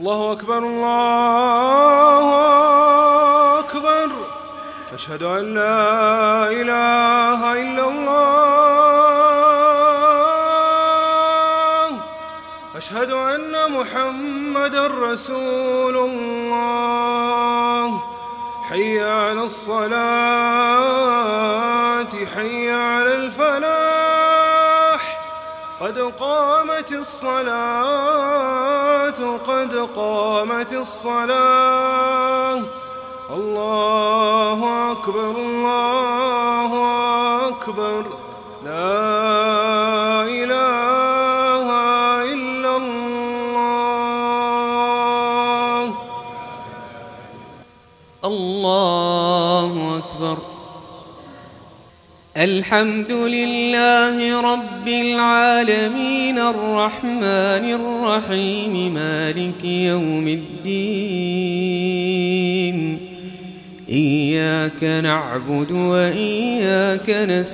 الله أكبر الله أكبر. أشهد أن لا إله إلا الله. أشهد أن محمدًا رسول الله. حي على الصلاة حي على الفلاح. قد قامت الصلاة قد قامت الصلاة. الله أكبر الله أكبر. لا إله إلا الله. الله أكبر. الحمد لله رب العالمين الرحمن الرحيم مالك يوم الدين. إياك نعبد وإياك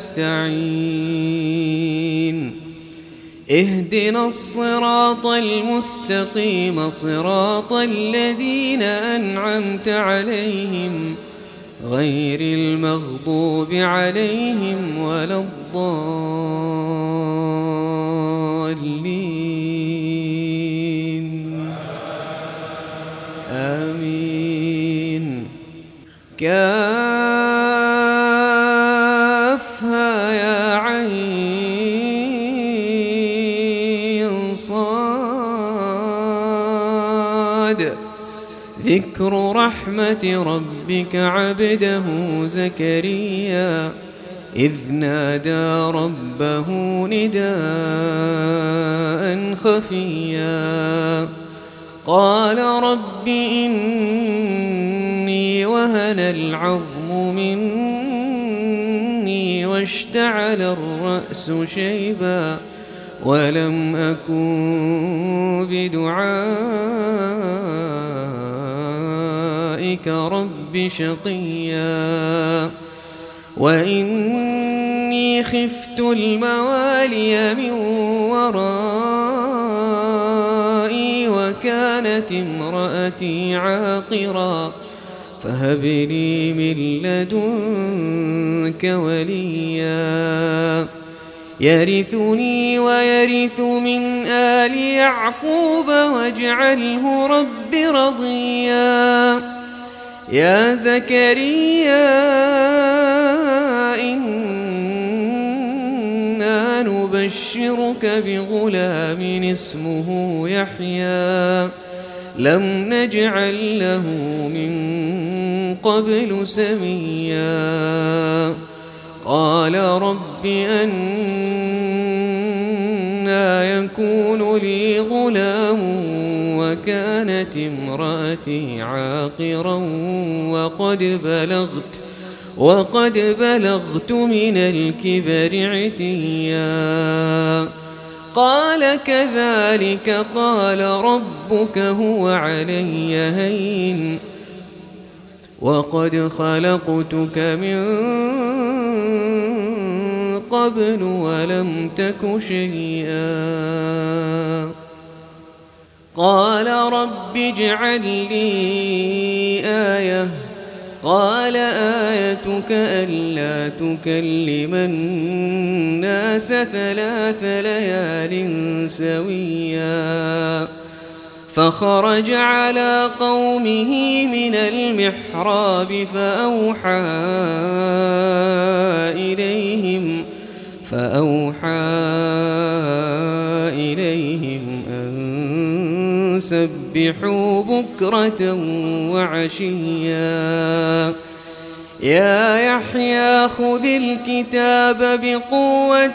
نستعين. اهدنا الصراط المستقيم صراط الذين أنعمت عليهم غير المغضوب عليهم ولا الضالين. آمين. كافها يا عين صاد. ذكر رحمة ربك عبده زكريا إذ نادى ربه نداء خفيا قال رب إني وهن العظم مني واشتعل الرأس شيبا ولم أكن بدعائك رب شقيا وإني خفت الموالي من ورائي وكانت امرأتي عاقرا فهب لي من لدنك وليا يرثني ويرث من آل يعقوب واجعله رب رضيا. يا زكريا إنا نبشرك بغلام اسمه يحيى لم نجعل له من قبل سميا. قال رب أنى يكون لي غلام وكانت امرأتي عاقرا وقد بلغت من الكبر عتيا. قال كذلك قال ربك هو علي هين وقد خلقتك من قبل ولم تك شيئا. قال رب اجعل لي آية. قال آيتك ألا تكلم الناس 3 ليال سويا. فخرج على قومه من المحراب فأوحى إليهم أن سبحوا بكرة وعشيا. يا يحيى خذ الكتاب بقوة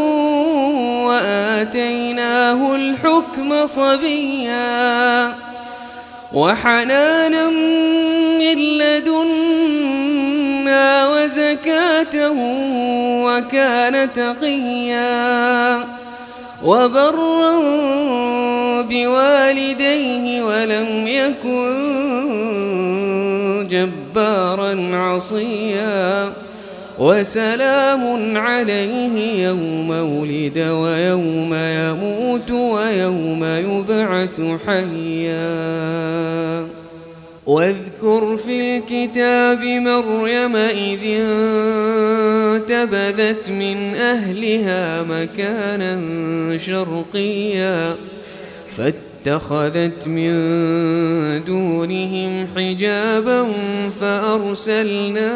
وآتيناه الحكم صبيا وحنانا من لدنا وزكاة وكان تقيا وبرا بوالديه ولم يكن جبارا عصيا. وسلام عليه يوم ولد ويوم يموت ويوم يبعث حيا. واذكر في الكتاب مريم إذ انتبذت من أهلها مكانا شرقيا فاتخذت من دونهم حجابا فأرسلنا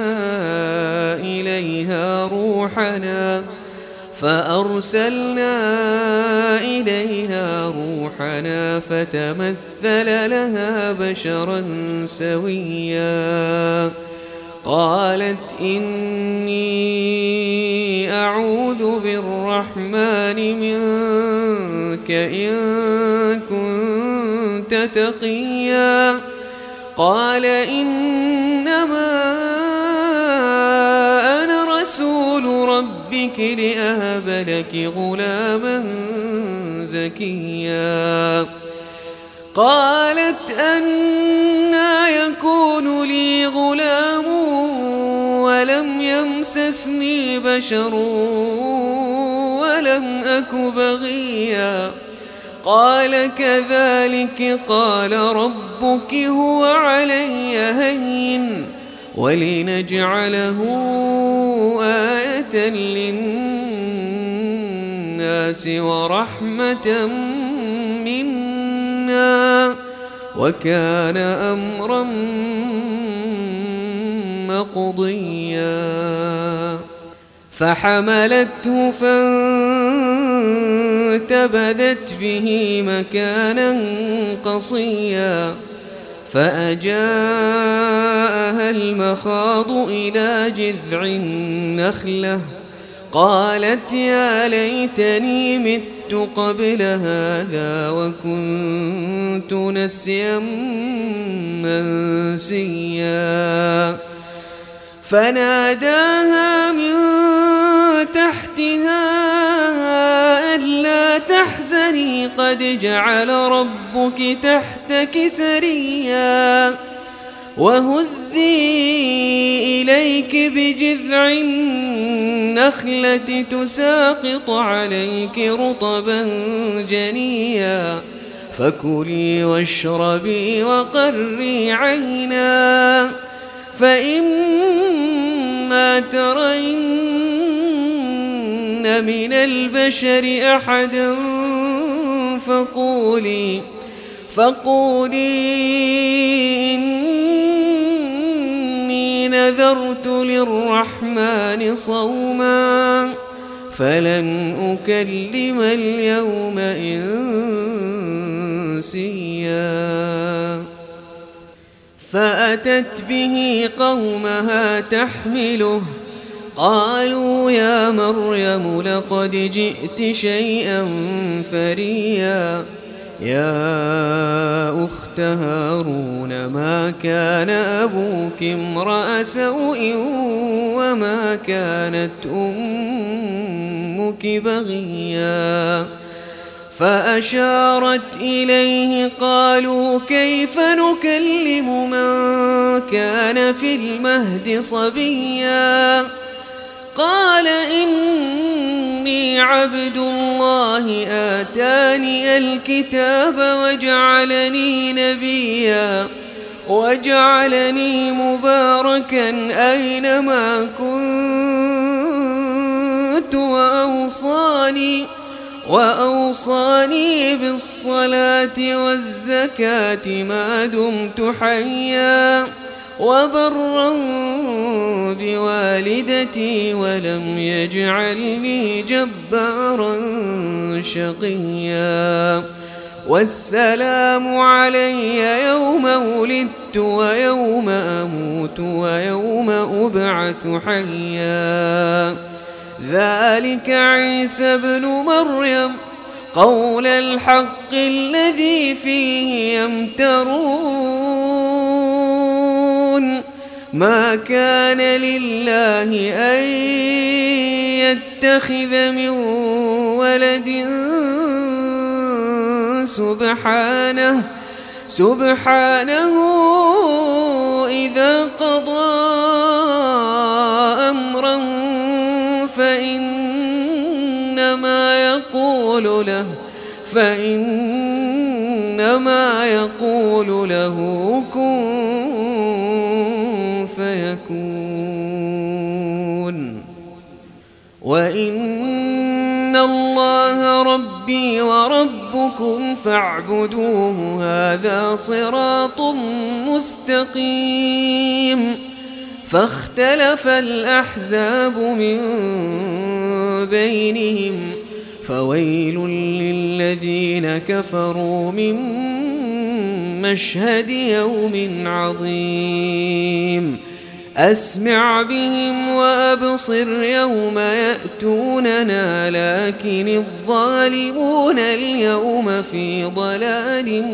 إليها روحنا فتمثل لها بشرا سويا قالت إني أعوذ بالرحمن منك إن كنت تقيا قال إنما أنا رسول ربك لأهب لك غلاما زكيا قالت أنى يكون لي غلام ولم يمسسني بشر ولم أك بغيا قال كذلك قال ربك هو علي هين ولنجعله آية للناس ورحمة منا وكان أمرا مقضيا فحملته فانتبذت به مكانا قصيا فأجاءها المخاض إلى جذع النخلة قالت يا ليتني مت قبل هذا وكنت نسيا منسيا فناداها من تحتها ألا تحزني قد جعل ربك تحتك سريا وهزي إليك بجذع النخلة تساقط عليك رطبا جنيا فكلي واشربي وقري عينا فإما ترين من البشر أحدا فقولي إني نذرت للرحمن صوما فلن أكلم اليوم إنسيا فأتت به قومها تحمله قالوا يا مريم لقد جئت شيئا فريا يا أخت هارون ما كان أبوك امرأ سوء وما كانت أمك بغيا فأشارت إليه قالوا كيف نكلم من كان في المهد صبيا قال إني عبد الله آتاني الكتاب وجعلني نبيا وجعلني مباركا أينما كنت وأوصاني بالصلاة والزكاة ما دمت حيا وبرا بوالدتي ولم يجعلني جبارا شقيا والسلام علي يوم ولدت ويوم أموت ويوم أبعث حيا ذلك عيسى ابن مريم قول الحق الذي فيه يمترون ما كان لله أن يتخذ من ولد سبحانه إذا قضى أمرا فإنما يقول له كن يهلكون وإن الله ربي وربكم فاعبدوه هذا صراط مستقيم فاختلف الأحزاب من بينهم فويل للذين كفروا من مشهد يوم عظيم أسمع بهم وأبصر يوم يأتوننا لكن الظالمون اليوم في ضلال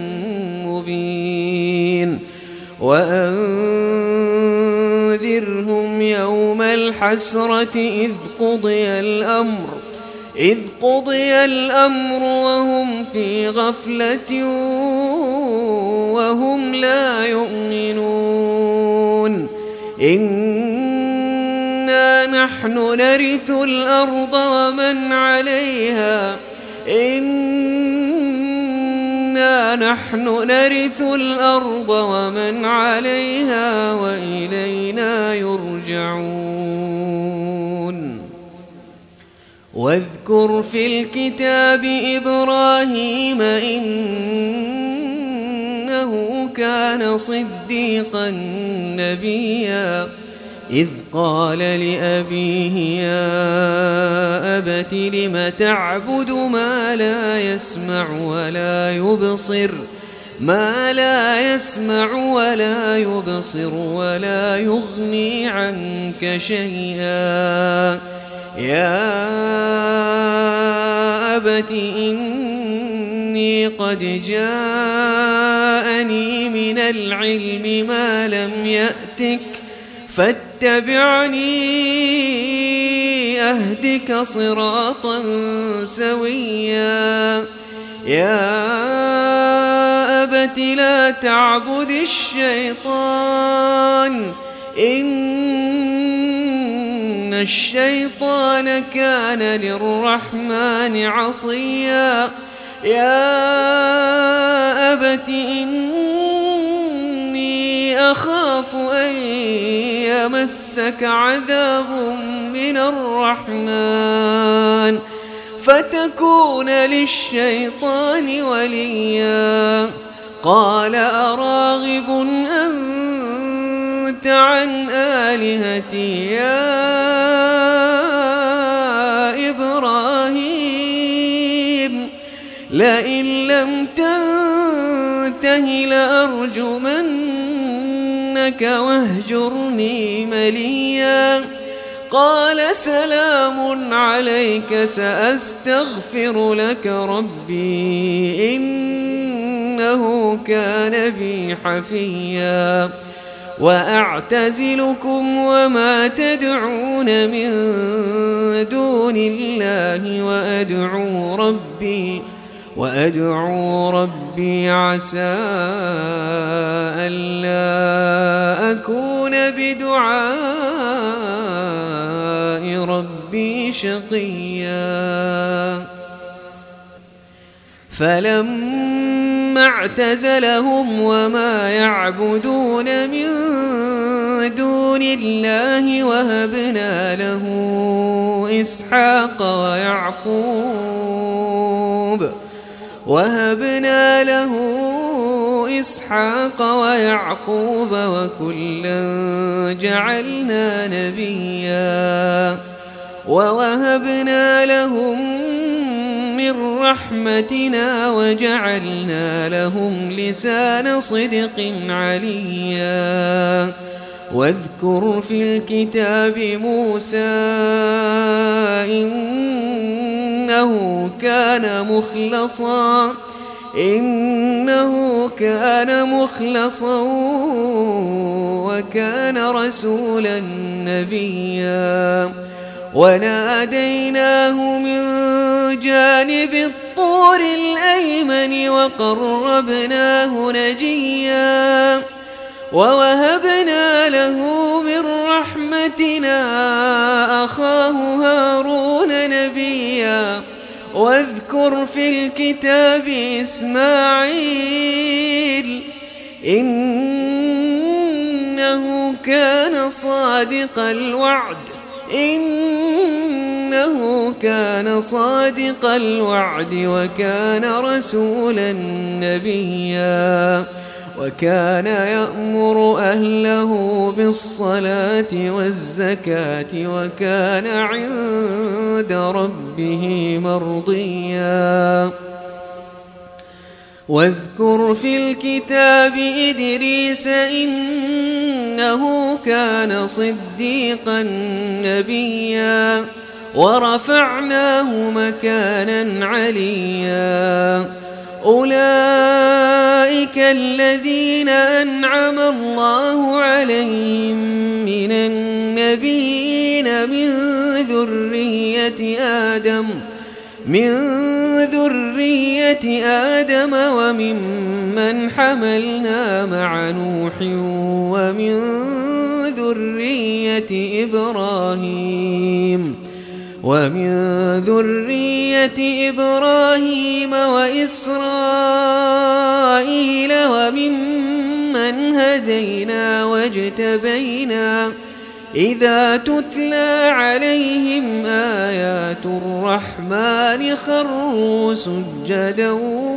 مبين وأنذرهم يوم الحسرة إذ قضي الأمر وهم في غفلة وهم لا يؤمنون إنا نحن نرث الأرض ومن عليها وإلينا يرجعون واذكر في الكتاب إبراهيم إنه كان صديقا نبيا إذ قال لأبيه يا أبت لم تعبد ما لا يسمع ولا يبصر ولا يغني عنك شيئا يا أبت إني قد جاءني من العلم ما لم يأتك فاتبعني أهدك صراطا سويا يا أبت لا تعبد الشيطان إن الشيطان كان للرحمن عصيا يا أبت إني أخاف أن يمسك عذاب من الرحمن فتكون للشيطان وليا قال أراغب أنت عن آلهتي يا إبراهيم لئن لم تنته لأرجمنك واهجرني مليا قال سلام عليك سأستغفر لك ربي إنه كان بي حفيا وأعتزلكم وما تدعون من دون الله وأدعو ربي عسى ألا أكون بدعاء ربي شقيا فلما اعتزلهم وما يعبدون من دون الله وهبنا له إسحاق ويعقوب وكلا جعلنا نبيا ووهبنا لهم من رحمتنا وجعلنا لهم لسان صدق عليا واذكر في الكتاب موسى إنه كان مخلصا وكان رسولا نبيا وناديناه من جانب الطور الأيمن وقربناه نجيا ووهبنا له من رحمتنا أخاه هارون نبيا واذكر في الكتاب إسماعيل إنه كان صادق الوعد وكان رسولا نبيا وكان يأمر أهله بالصلاة والزكاة وكان عند ربه مرضيا واذكر في الكتاب إدريس إنه كان صديقا نبيا ورفعناه مكانا عليا أولئك الذين أنعم الله عليهم من النبيين من ذرية آدم وممن حملنا مع نوح ومن ذرية إبراهيم وإسرائيل وممن هدينا واجتبينا إذا تتلى عليهم آيات الرحمن خروا سجدا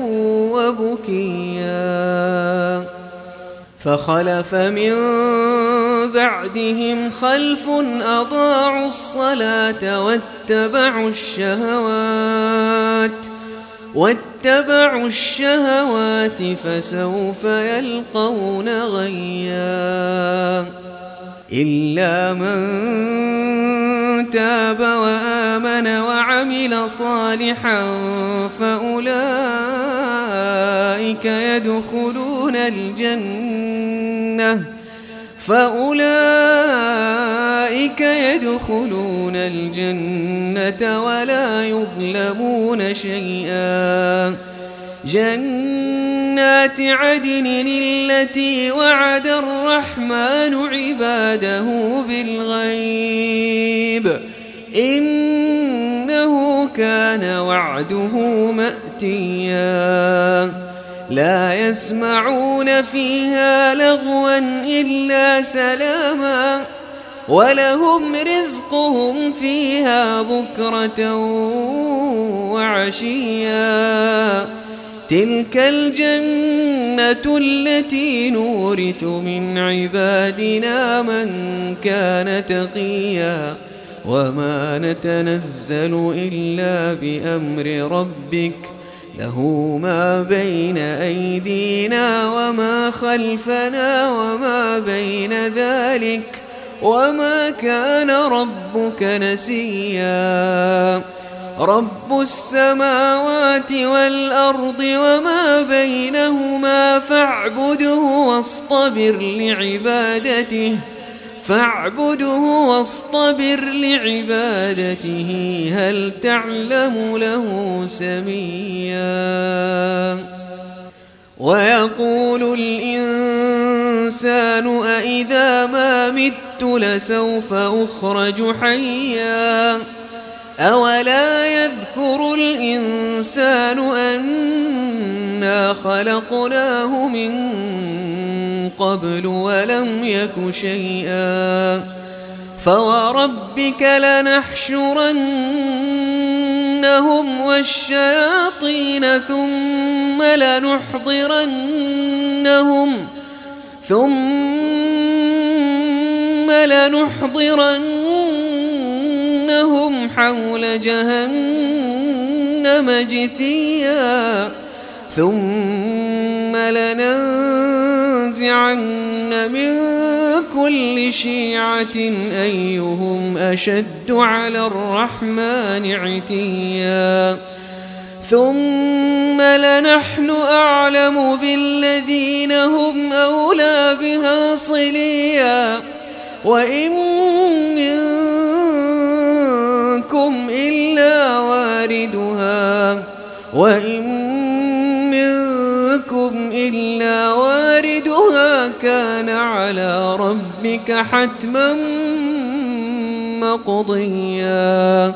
وبكيا فخلف من بعدهم خلف أضاعوا الصلاة واتبعوا الشهوات فسوف يلقون غيا إلا من تاب وآمن وعمل صالحا فأولئك يدخلون الجنة ولا يظلمون شيئا جنات عدن التي وعد الرحمن عباده بالغيب إنه كان وعده مأتيا لا يسمعون فيها لغوا إلا سلاما ولهم رزقهم فيها بكرة وعشيا تلك الجنة التي نورث من عبادنا من كان تقيا وما نتنزل إلا بأمر ربك له ما بين أيدينا وما خلفنا وما بين ذلك وما كان ربك نسيا رب السماوات والأرض وما بينهما فاعبده واصطبر لعبادته هل تعلم له سميا ويقول الإنسان أإذا ما مت لسوف أخرج حيا أولا يذكر الإنسان أنا خلقناه من قبل ولم يك شيئا فوربك لنحشرنهم والشياطين ثم لنحضرنهم حول جهنم جثيا ثم لننزعن من كل شيعة أيهم أشد على الرحمن عتيا ثم لنحن أعلم بالذين هم أولى بها صليا وإن منكم إلا واردها كان على ربك حتما مقضيا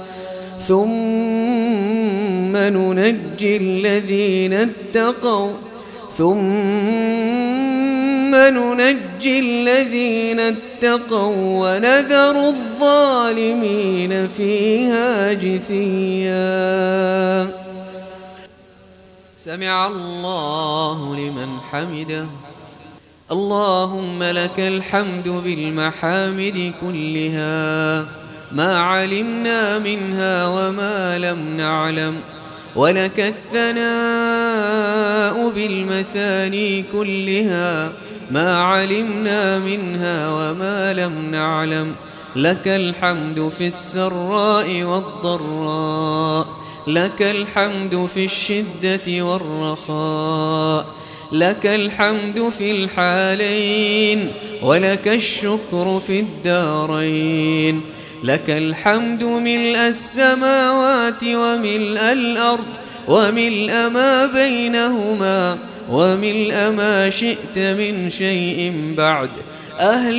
ثم ننجي الذين اتقوا ثم ثم ننجي الذين اتقوا ونذر الظالمين فيها جثيا. سمع الله لمن حمده. اللهم لك الحمد بالمحامد كلها ما علمنا منها وما لم نعلم، ولك الثناء بالمثاني كلها ما علمنا منها وما لم نعلم. لك الحمد في السراء والضراء، لك الحمد في الشدة والرخاء، لك الحمد في الحالين ولك الشكر في الدارين. لك الحمد ملء السماوات وملء الأرض وملء ما بينهما وملء ما شئت من شيء بعد. أهل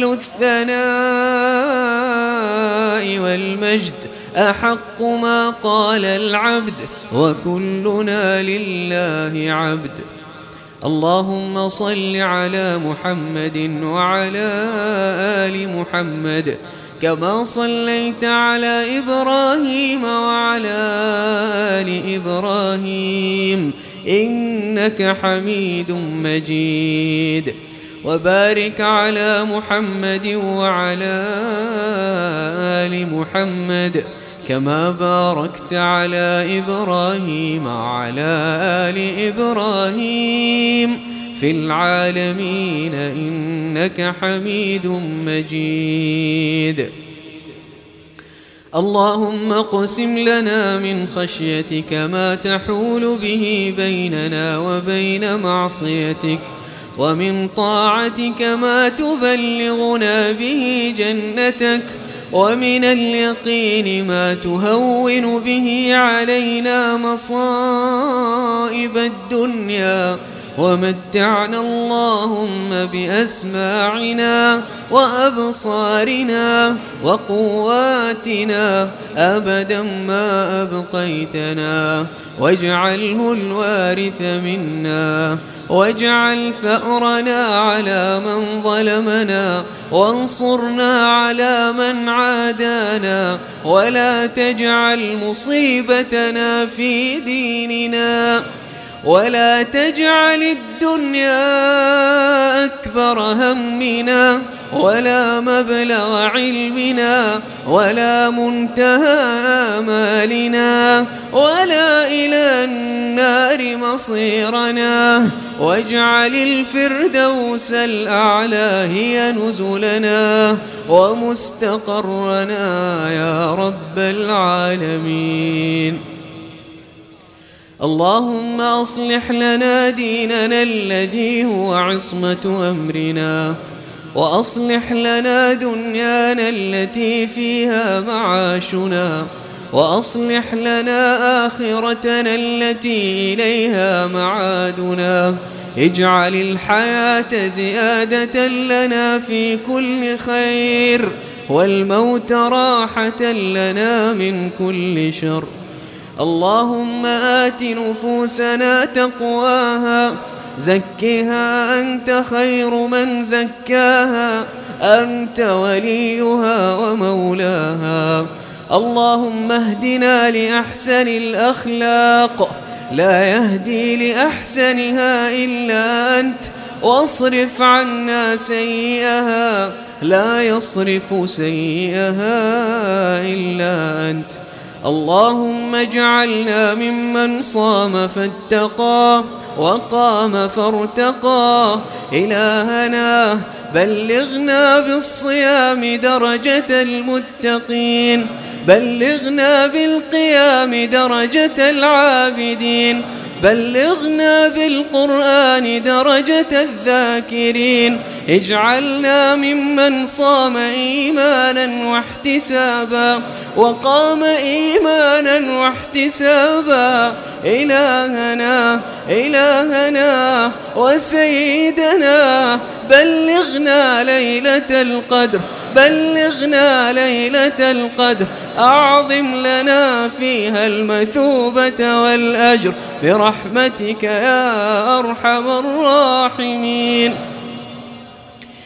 الثناء والمجد أحق ما قال العبد وكلنا لله عبد. اللهم صل على محمد وعلى آل محمد كما صليت على إبراهيم وعلى آل إبراهيم إنك حميد مجيد. وبارك على محمد وعلى آل محمد كما باركت على إبراهيم وعلى آل إبراهيم في العالمين إنك حميد مجيد. اللهم اقسم لنا من خشيتك ما تحول به بيننا وبين معصيتك، ومن طاعتك ما تبلغنا به جنتك، ومن اليقين ما تهون به علينا مصائب الدنيا، ومتعنا اللهم بأسماعنا وأبصارنا وقواتنا أبدا ما أبقيتنا، واجعله الوارث منا، واجعل ثأرنا على من ظلمنا، وانصرنا على من عادانا، ولا تجعل مصيبتنا في ديننا، ولا تجعل الدنيا أكبر همنا ولا مبلغ علمنا ولا منتهى آمالنا ولا إلى النار مصيرنا، واجعل الفردوس الأعلى هي نزلنا ومستقرنا يا رب العالمين. اللهم أصلح لنا ديننا الذي هو عصمة أمرنا، وأصلح لنا دنيانا التي فيها معاشنا، وأصلح لنا آخرتنا التي إليها معادنا. اجعل الحياة زيادة لنا في كل خير، والموت راحة لنا من كل شر. اللهم آت نفوسنا تقواها، زكها أنت خير من زكاها، أنت وليها ومولاها. اللهم اهدنا لأحسن الأخلاق، لا يهدي لأحسنها إلا أنت، واصرف عنا سيئها، لا يصرف سيئها إلا أنت. اللهم اجعلنا ممن صام فاتقى وقام فارتقى. إلهنا بلغنا بالصيام درجة المتقين، بلغنا بالقيام درجة العابدين، بلغنا بالقرآن درجة الذاكرين. اجعلنا ممن صام إيمانا واحتسابا وقام إيمانا واحتسابا. إلهنا إلهنا وسيدنا بلغنا ليلة القدر، بلغنا ليلة القدر، أعظم لنا فيها المثوبة والأجر برحمتك يا أرحم الراحمين.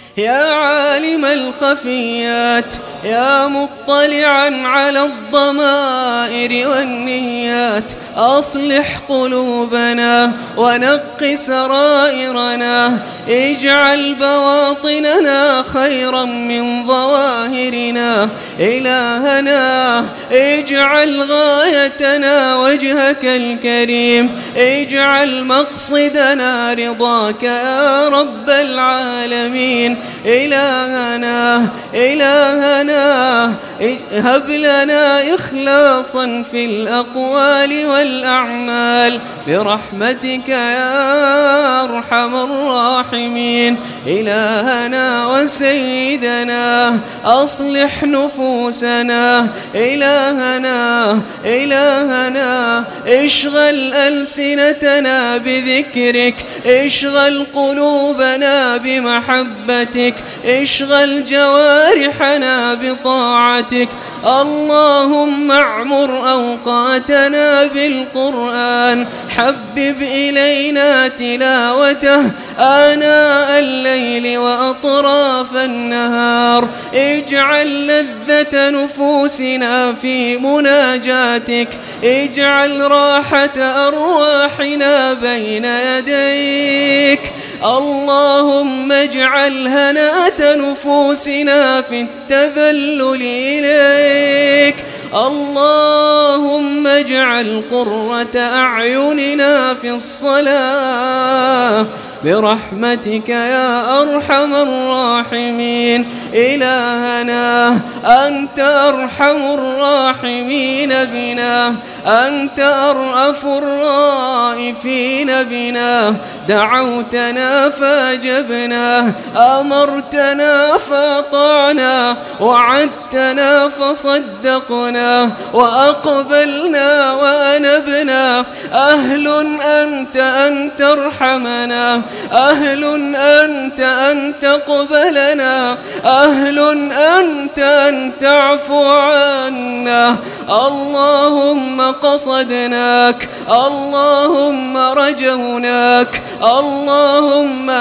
يا عالم الخفيات يا مطلعا على الضمائر والنيات أصلح قلوبنا ونق سرائرنا اجعل بواطننا خيرا من ظواهرنا إلهنا اجعل غايتنا وجهك الكريم اجعل مقصدنا رضاك يا رب العالمين إلهنا هب لنا إخلاصا في الأقوال والأعمال برحمتك يا أرحم الراحمين إلهنا وسيدنا أصلح نفوسنا إلهنا اشغل ألسنتنا بذكرك اشغل قلوبنا بمحبتك اشغل جوارحنا بطاعتك اللهم اعمر أوقاتنا بالقرآن حبب إلينا تلاوته آناء الليل وأطراف النهار اجعل لذة نفوسنا في مناجاتك اجعل راحة أرواحنا بين يديك اللهم اجعل هناءة نفوسنا في التذلل إليك اللهم اجعل قرة أعيننا في الصلاة برحمتك يا أرحم الراحمين إلهنا أنت أرحم الراحمين بنا أنت أرأف الرائفين بنا دعوتنا فأجبنا أمرتنا فأطعنا وعدتنا فصدقنا وأقبلنا وأنبنا أهل أنت أن ترحمنا أهل أنت أن تقبلنا أهل أنت أن تعفو عنا اللهم قصدناك اللهم رجوناك اللهم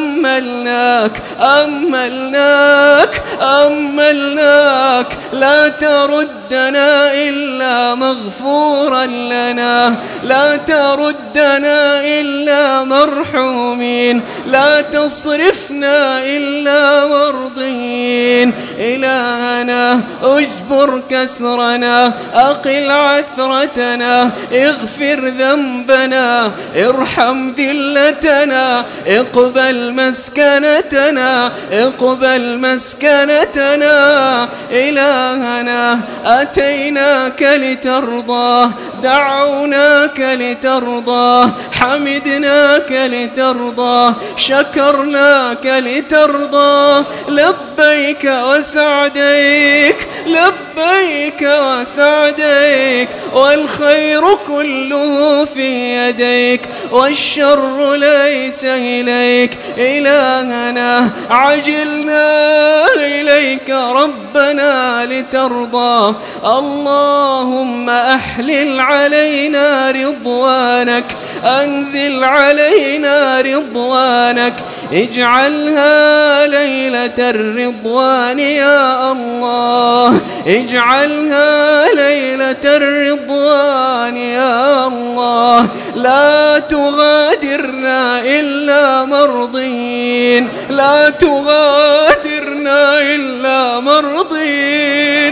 أملناك لا تردنا إلا مغفورا لنا لا تردنا إلا مرحومين لا تصرفنا إلا مرضين إلهنا اجبر كسرنا أقل عثرتنا اغفر ذنبنا ارحم ذلتنا اقبل مسكنتنا إلهنا أتيناك لترضى دعوناك لترضى حمدناك لترضى شكرناك لترضى لبيك وسعديك والخير كله في يديك والشر ليس إليك إلهنا عجلنا إليك ربنا لترضى اللهم أحلل علينا رضوانك أنزل علينا رضوانك اجعلها ليلة الرضوان يا الله اجعلها ليلة الرضوان يا الله لا تغادرنا إلا مرضين لا تغادرنا إلا مرضين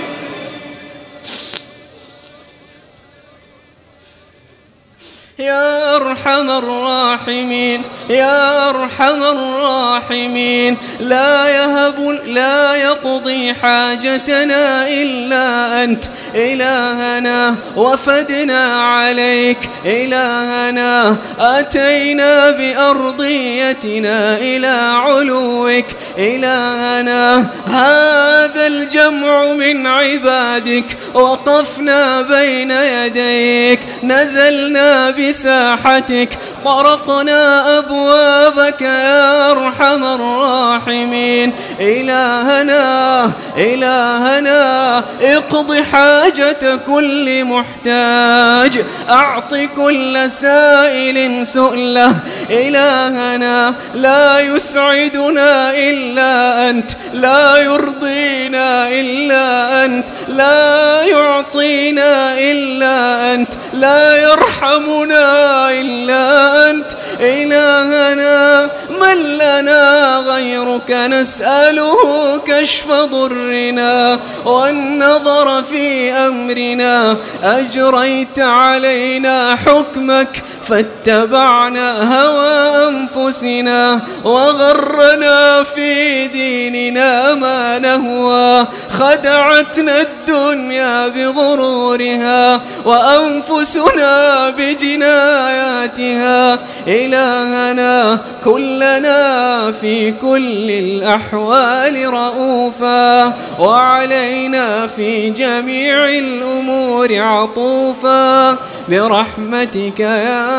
يا أرحم الراحمين لا يقضي حاجتنا إلا أنت إلهنا وفدنا عليك إلهنا أتينا بأرضيتنا إلى علوك إلهنا هذا الجمع من عبادك وقفنا بين يديك نزلنا بساحتك طرقنا أبوابك يا أرحم الراحمين الراحمين. إلهنا إلهنا اقض حاجة كل محتاج، أعط كل سائل سؤله. إلهنا لا يسعدنا إلا أنت، لا يرضينا إلا أنت، لا يعطينا إلا أنت، لا يرحمنا إلا أنت. إلهنا من لنا غيرك نسأله كشف ضرنا والنظر في أمرنا. أجريت علينا حكمك فاتبعنا هوى أنفسنا، وغرنا في ديننا ما نهوى. خدعتنا الدنيا بغرورها وأنفسنا بجناياتها. إلهنا كلنا في كل الأحوال رؤوفا، وعلينا في جميع الأمور عطوفا، برحمتك يا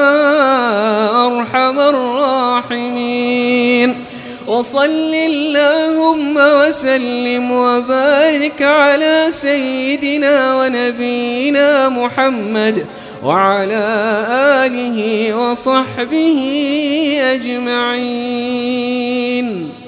أرحم الراحمين. وصل اللهم وسلم وبارك على سيدنا ونبينا محمد وعلى آله وصحبه أجمعين.